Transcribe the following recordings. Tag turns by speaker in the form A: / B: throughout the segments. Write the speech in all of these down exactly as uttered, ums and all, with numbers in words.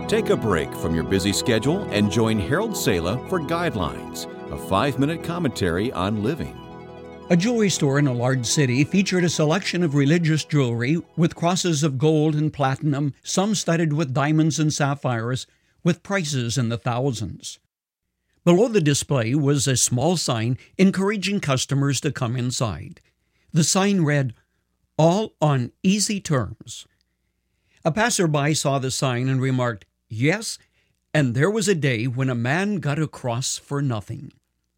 A: Take a break from your busy schedule and join Harold Sala for Guidelines, a five-minute commentary on living.
B: A jewelry store in a large city featured a selection of religious jewelry with crosses of gold and platinum, some studded with diamonds and sapphires, with prices in the thousands. Below the display was a small sign encouraging customers to come inside. The sign read, "All on easy terms." A passerby saw the sign and remarked, "Yes, and there was a day when a man got a cross for nothing."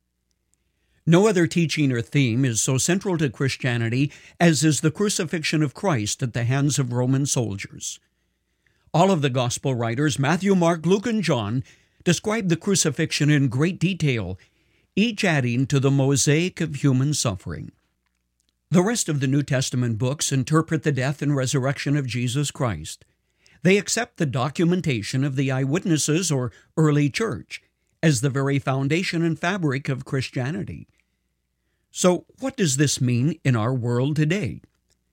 B: No other teaching or theme is so central to Christianity as is the crucifixion of Christ at the hands of Roman soldiers. All of the gospel writers, Matthew, Mark, Luke, and John, describe the crucifixion in great detail, each adding to the mosaic of human suffering. The rest of the New Testament books interpret the death and resurrection of Jesus Christ. They accept the documentation of the eyewitnesses or early church as the very foundation and fabric of Christianity. So, what does this mean in our world today?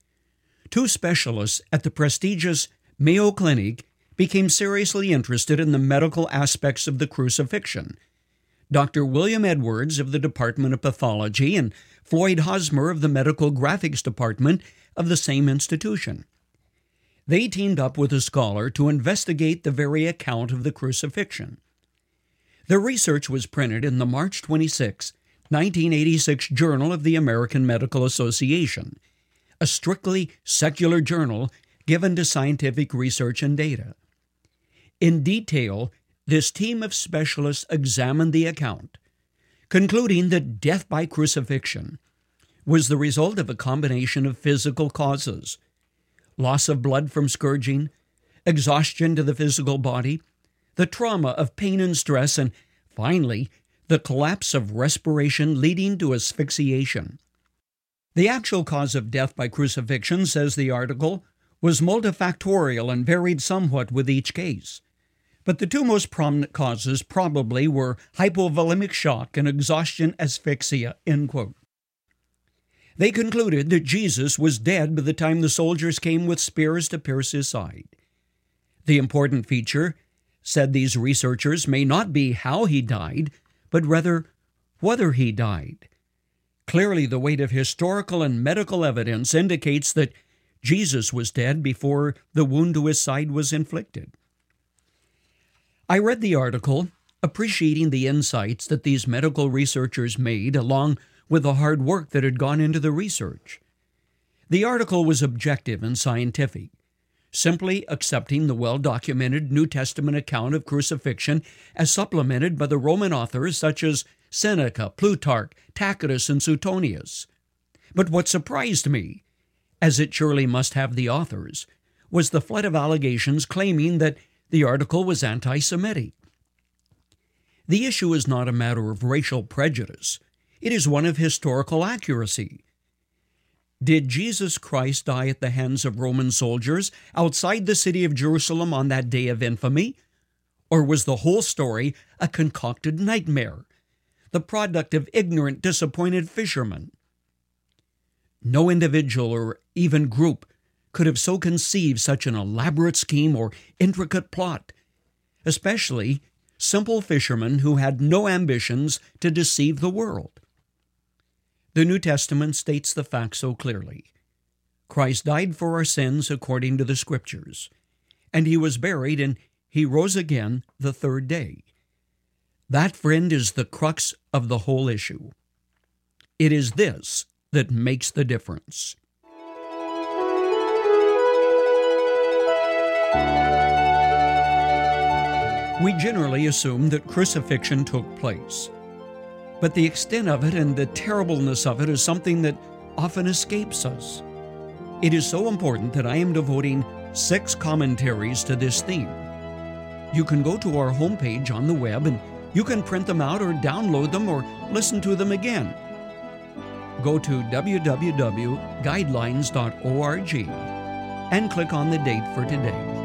B: Two specialists at the prestigious Mayo Clinic became seriously interested in the medical aspects of the crucifixion. Doctor William Edwards of the Department of Pathology and Floyd Hosmer of the Medical Graphics Department of the same institution. They teamed up with a scholar to investigate the very account of the crucifixion. Their research was printed in the March twenty-sixth, nineteen eighty-six Journal of the American Medical Association, a strictly secular journal given to scientific research and data. In detail, this team of specialists examined the account, concluding that death by crucifixion was the result of a combination of physical causes: loss of blood from scourging, exhaustion to the physical body, the trauma of pain and stress, and finally, the collapse of respiration leading to asphyxiation. The actual cause of death by crucifixion, says the article, was multifactorial and varied somewhat with each case. But the two most prominent causes probably were hypovolemic shock and exhaustion asphyxia, end quote. They concluded that Jesus was dead by the time the soldiers came with spears to pierce his side. The important feature, said these researchers, may not be how he died, but rather whether he died. Clearly, the weight of historical and medical evidence indicates that Jesus was dead before the wound to his side was inflicted. I read the article, appreciating the insights that these medical researchers made, along with the hard work that had gone into the research. The article was objective and scientific, simply accepting the well-documented New Testament account of crucifixion as supplemented by the Roman authors such as Seneca, Plutarch, Tacitus, and Suetonius. But what surprised me, as it surely must have the authors, was the flood of allegations claiming that the article was anti-Semitic. The issue is not a matter of racial prejudice. It is one of historical accuracy. Did Jesus Christ die at the hands of Roman soldiers outside the city of Jerusalem on that day of infamy? Or was the whole story a concocted nightmare, the product of ignorant, disappointed fishermen? No individual or even group could have so conceived such an elaborate scheme or intricate plot, especially simple fishermen who had no ambitions to deceive the world. The New Testament states the facts so clearly. Christ died for our sins according to the Scriptures, and he was buried, and he rose again the third day. That, friend, is the crux of the whole issue. It is this that makes the difference. We generally assume that crucifixion took place, but the extent of it and the terribleness of it is something that often escapes us. It is so important that I am devoting six commentaries to this theme. You can go to our homepage on the web and you can print them out or download them or listen to them again. Go to w w w dot guidelines dot org and click on the date for today.